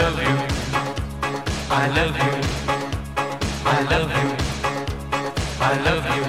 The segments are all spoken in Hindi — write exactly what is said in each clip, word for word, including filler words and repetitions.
love you, I love you, I love you, I love you.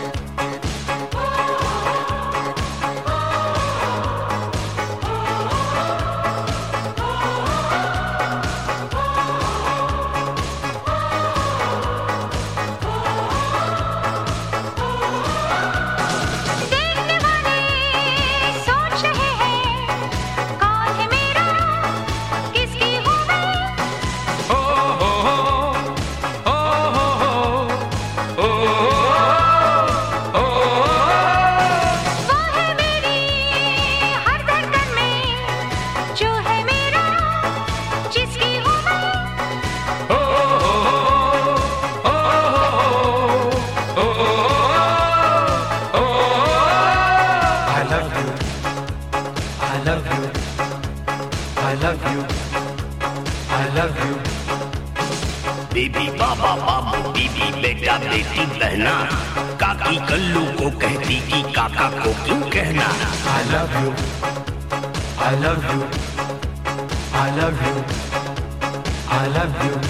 I love you, I love you. Baby बाबा बाबू बीबी बेटा बेटी बहना, काकी कल्लू को कहती कि काका को क्यों कहना। I love you, I love you, I love you, I love you.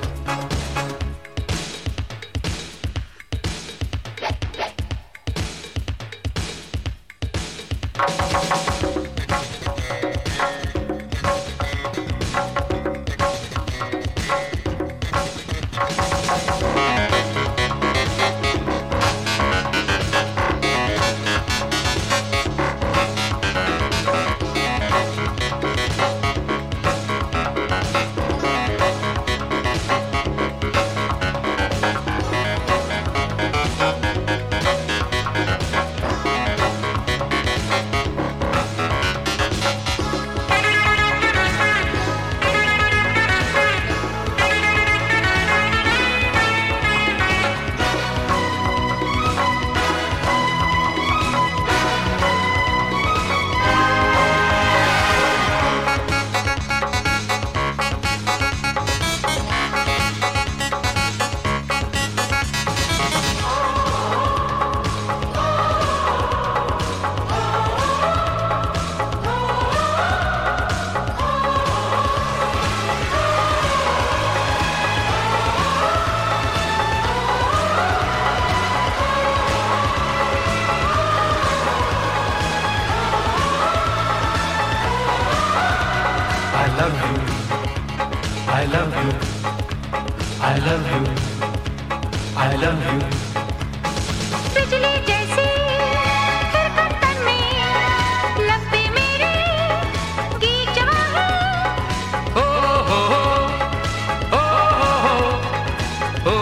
I love you, I love you, I love you, I love you. बिजली जैसी खिलकर तन में लब पे मेरे गीत जवा है। ओ हो हो ओ हो हो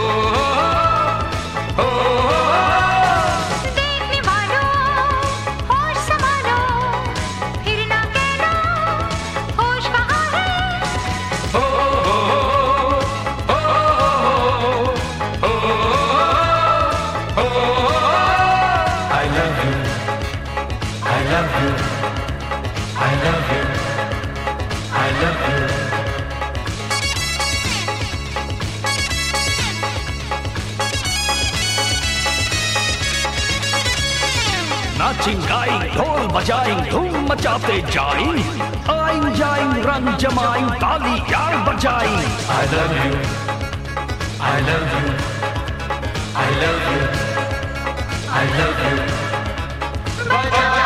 ओ हो। देखने वालों होश संभालो, फिर ना कहना होश कहाँ है। ओ हो हो ओ हो हो। I love you, I love you, I love you, I love you. नाचिंग गाएं ढोल बजाएं धूम मचाते जाएं, आएं जाएं रंग जमाएं ताली यार बजाएं। I love you, I love you, I love you, I love you. Bye bye.